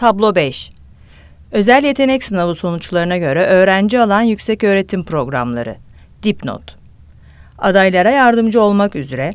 Tablo 5. Özel yetenek sınavı sonuçlarına göre öğrenci alan yükseköğretim programları. Dipnot. Adaylara yardımcı olmak üzere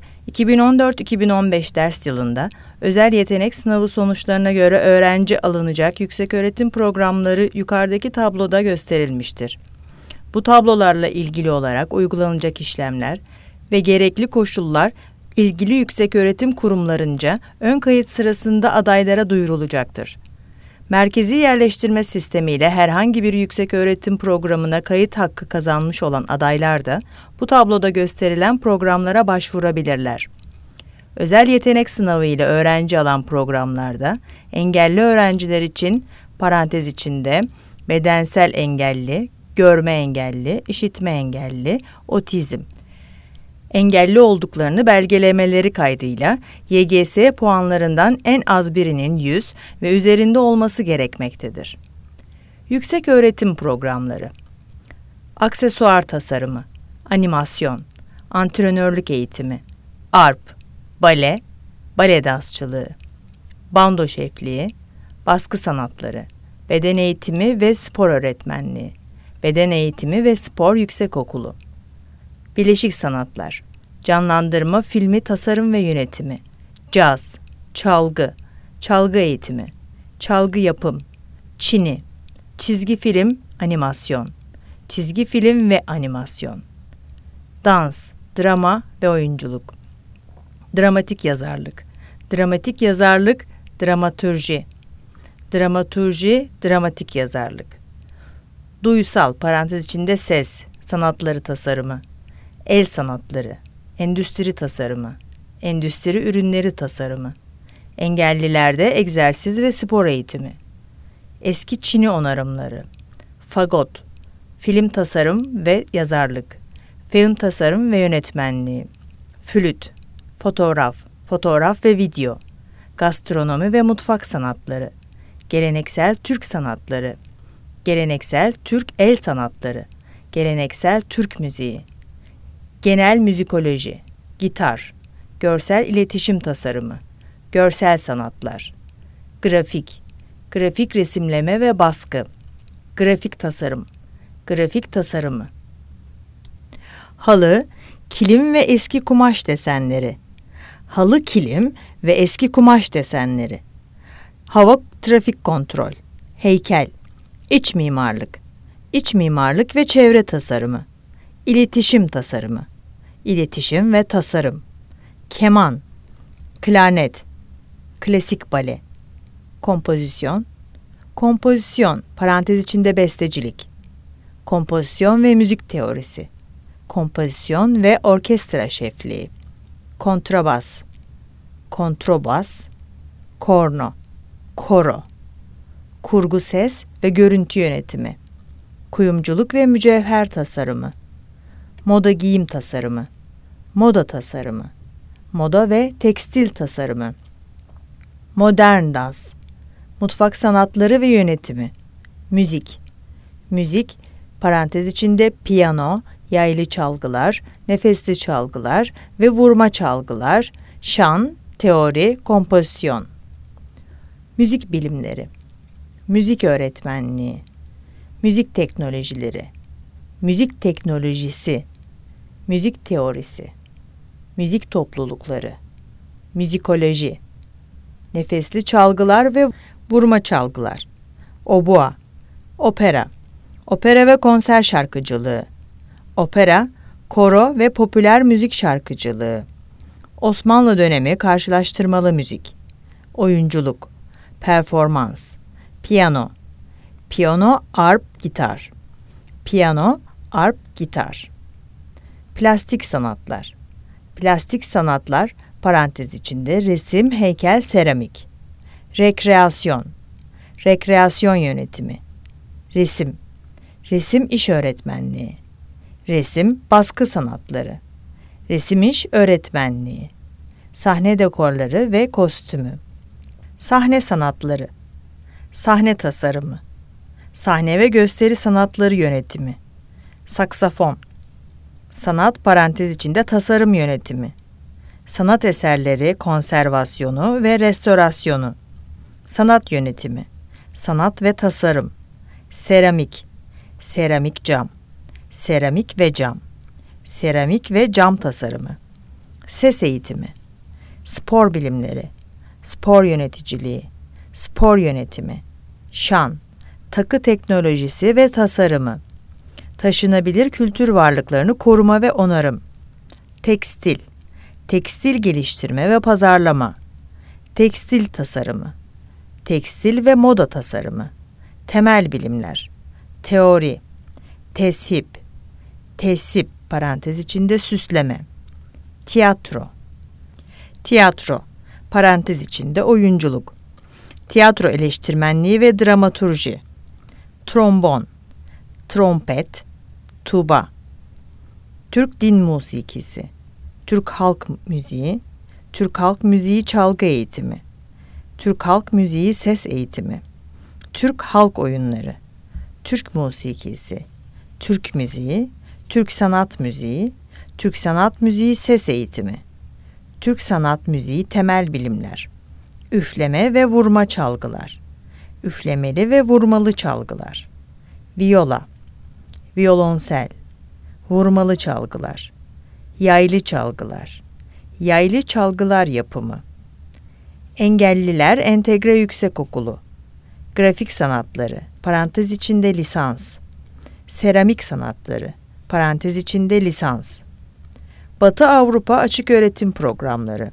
2014-2015 ders yılında özel yetenek sınavı sonuçlarına göre öğrenci alınacak yükseköğretim programları yukarıdaki tabloda gösterilmiştir. Bu tablolarla ilgili olarak uygulanacak işlemler ve gerekli koşullar ilgili yükseköğretim kurumlarınca ön kayıt sırasında adaylara duyurulacaktır. Merkezi yerleştirme sistemiyle herhangi bir yükseköğretim programına kayıt hakkı kazanmış olan adaylar da bu tabloda gösterilen programlara başvurabilirler. Özel yetenek sınavı ile öğrenci alan programlarda engelli öğrenciler için parantez içinde bedensel engelli, görme engelli, işitme engelli, otizm engelli olduklarını belgelemeleri kaydıyla YGS puanlarından en az birinin 100 ve üzerinde olması gerekmektedir. Yükseköğretim programları: aksesuar tasarımı, animasyon, antrenörlük eğitimi, arp, bale, bale dansçılığı, bando şefliği, baskı sanatları, beden eğitimi ve spor öğretmenliği, beden eğitimi ve spor yüksekokulu, bileşik sanatlar, canlandırma filmi tasarım ve yönetimi, caz, çalgı, çalgı eğitimi, çalgı yapım, çini, çizgi film, animasyon, çizgi film ve animasyon, dans, drama ve oyunculuk, dramatik yazarlık, dramatik yazarlık, dramatürji, dramatürji, dramatik yazarlık, duysal parantez içinde ses, sanatları tasarımı, el sanatları, endüstri tasarımı, endüstri ürünleri tasarımı, engellilerde egzersiz ve spor eğitimi, eski Çini onarımları, fagot, film tasarım ve yazarlık, film tasarım ve yönetmenliği, flüt, fotoğraf, fotoğraf ve video, gastronomi ve mutfak sanatları, geleneksel Türk sanatları, geleneksel Türk el sanatları, geleneksel Türk müziği, genel müzikoloji, gitar, görsel iletişim tasarımı, görsel sanatlar, grafik, grafik resimleme ve baskı, grafik tasarım, grafik tasarımı, halı, kilim ve eski kumaş desenleri, halı kilim ve eski kumaş desenleri, hava trafik kontrol, heykel, iç mimarlık, iç mimarlık ve çevre tasarımı, İletişim tasarımı, iletişim ve tasarım, keman, klarnet, klasik bale, kompozisyon, kompozisyon parantez içinde bestecilik, kompozisyon ve müzik teorisi, kompozisyon ve orkestra şefliği, kontrabas, kontrabas, korno, koro, kurgu ses ve görüntü yönetimi, kuyumculuk ve mücevher tasarımı, moda giyim tasarımı, moda tasarımı, moda ve tekstil tasarımı, modern dans, mutfak sanatları ve yönetimi, müzik, müzik, parantez içinde piyano, yaylı çalgılar, nefesli çalgılar ve vurma çalgılar, şan, teori, kompozisyon, müzik bilimleri, müzik öğretmenliği, müzik teknolojileri, müzik teknolojisi, müzik teorisi, müzik toplulukları, müzikoloji, nefesli çalgılar ve vurma çalgılar, obua, opera, opera ve konser şarkıcılığı, opera, koro ve popüler müzik şarkıcılığı, Osmanlı dönemi karşılaştırmalı müzik, oyunculuk, performans, piyano, piyano, arp, gitar, piyano, arp, gitar, plastik sanatlar, plastik sanatlar parantez içinde resim, heykel, seramik, rekreasyon, rekreasyon yönetimi, resim, resim iş öğretmenliği, resim baskı sanatları, resim iş öğretmenliği, sahne dekorları ve kostümü, sahne sanatları, sahne tasarımı, sahne ve gösteri sanatları yönetimi, saksafon, sanat parantez içinde tasarım yönetimi, sanat eserleri konservasyonu ve restorasyonu, sanat yönetimi, sanat ve tasarım, seramik, seramik cam, seramik ve cam, seramik ve cam tasarımı, ses eğitimi, spor bilimleri, spor yöneticiliği, spor yönetimi, şan, takı teknolojisi ve tasarımı, taşınabilir kültür varlıklarını koruma ve onarım, tekstil, tekstil geliştirme ve pazarlama, tekstil tasarımı, tekstil ve moda tasarımı, temel bilimler, teori, teship, tesip parantez içinde süsleme, tiyatro, tiyatro parantez içinde oyunculuk, tiyatro eleştirmenliği ve dramaturji, trombon, trompet, tuba, Türk din musikisi, Türk halk müziği, Türk halk müziği çalgı eğitimi, Türk halk müziği ses eğitimi, Türk halk oyunları, Türk musikisi, Türk müziği, Türk sanat müziği, Türk sanat müziği ses eğitimi, Türk sanat müziği temel bilimler, üfleme ve vurma çalgılar, üflemeli ve vurmalı çalgılar, viyola, violonsel, vurmalı çalgılar, yaylı çalgılar, yaylı çalgılar yapımı, engelliler entegre yüksekokulu, grafik sanatları, parantez içinde lisans, seramik sanatları, parantez içinde lisans, Batı Avrupa açık öğretim programları,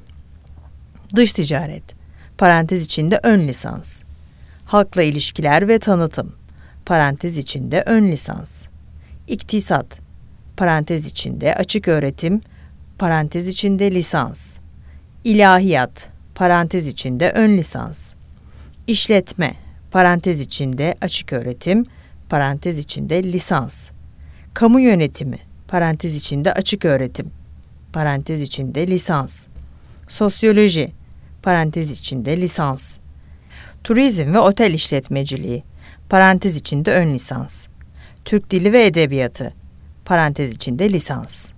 dış ticaret, parantez içinde ön lisans, halkla ilişkiler ve tanıtım, parantez içinde ön lisans, İktisat, parantez içinde açık öğretim, parantez içinde lisans, ilahiyat, parantez içinde ön lisans, işletme, parantez içinde açık öğretim, parantez içinde lisans, kamu yönetimi, parantez içinde açık öğretim, parantez içinde lisans, sosyoloji, parantez içinde lisans, turizm ve otel işletmeciliği, parantez içinde ön lisans, Türk dili ve edebiyatı, parantez içinde lisans.